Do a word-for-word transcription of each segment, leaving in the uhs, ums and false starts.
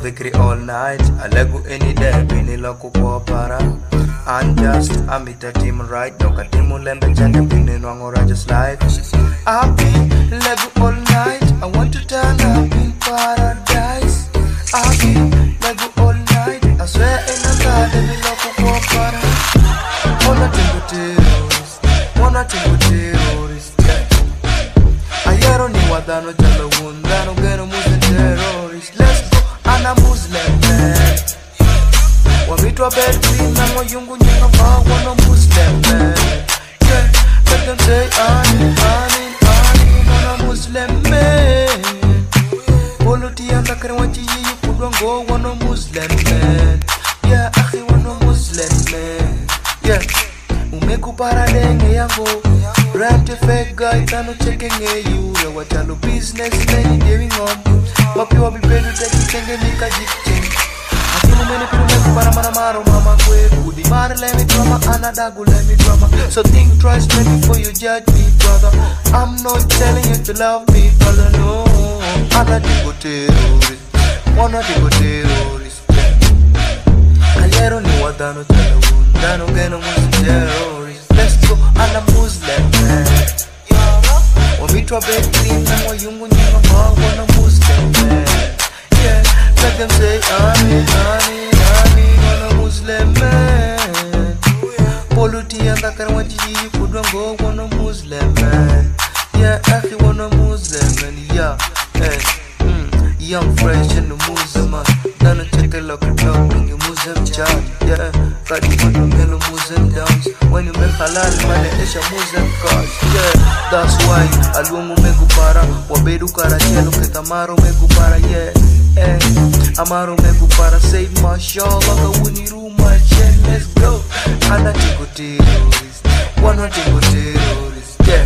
victory all night. I lego any day, bini loko kwa para. Unjust, I'm it a team right. Doka timu lembe chande bini nwangora just life. I've been lego all night. I want to turn up in paradise. I've been lego all night. I swear in a god, bini loko kwa para. Wanna tingo terrorist, wanna tingo terrorist. Ayero ni wadano jalo wundano geno Muslim terrorist. Let's go, I'm a Muslim man. Wamitwa bedri na moyungu nyinga wana Muslim man. Yeah, let them say amin, amin, amin, wana Muslim man. Poluti anda kare wachi yiyu kudwango wana Muslim man. Yeah, akhi wana Muslim man. Yeah, umekupara denge yango. Rap the fake guy, tano checking a you. Rewa chalo business, many doing on. Papi wabi bedu teki chenge mika jikcheng. Akimu mene pilu meku para mana maro mama kwe. Udi mare let me drama, anadagu let me drama. So think twice maybe before you judge me, brother. I'm not telling you to love me, brother, no. Anadigo terrorist, wanadigo terrorist. Alero ni wadano chalo wundano geno musi terrorist. Let's go, I'm a Muslim man. Wamitwa bedri na moyungu nyinga wana Muslim man. Yeah, let them say amin, amin, amin, wana Muslim man. Poluti anda kare wachi yiyu kudwango wana Muslim man. Yeah, akhi wana Muslim man. Yeah, hey, mm, young fresh in the Muslim man. Dana check a look at dog in your Muslim child. Yeah, got you on the mellow Muslim dance. When you make halal money, it's a Muslim cause. Yeah, that's why alungu megupara. Wabedu karachelo ketamaro megupara. Yeah, eh, amaro megupara. Say mashallah, the wuni room my chen. Let's go. Ana tingo terrorist, wana tingo terrorist. Yeah,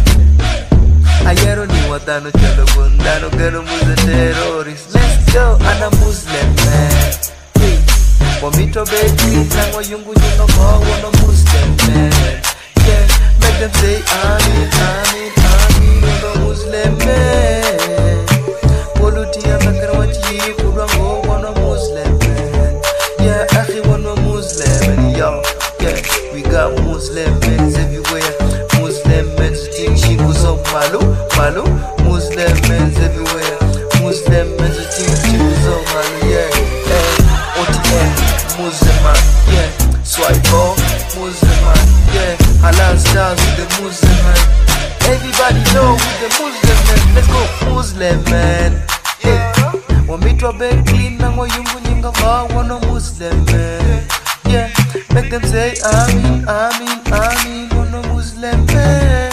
ayero ni wadano chalo wundano geno Muslim terrorist. Let's go. Ana Muslim man. Hey, wamitwa bedri na moyungu nyinga wana Muslim man. Yeah, make them say amin, amin, amin, wana Muslim man. Poluti anda kare wachi yiyu kudwango wana Muslim man. Yeah, akhi wana Muslim man. Yo, yeah, we got Muslim men everywhere. Muslim men think she goes up malu, malu. Muslim men everywhere. Muslim men think she goes up malu. Yeah, eh, O T N, Muslim man. Yeah, swipe off, Muslim man. Yeah, halal stars with the Muslim man. Everybody know with the Muslim man. Let's go, Muslim man. Yeah, wamitwa bedri na moyungu nyinga wana Muslim man. Yeah, make them say amin, amin, amin, wana Muslim man.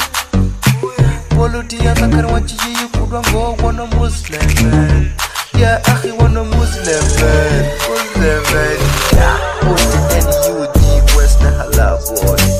Poluti anda kare wachi yiyu kudwango wana Muslim man. Yeah, akhi wana Muslim man, Muslim man. Yeah, O T N U G West na halal boy.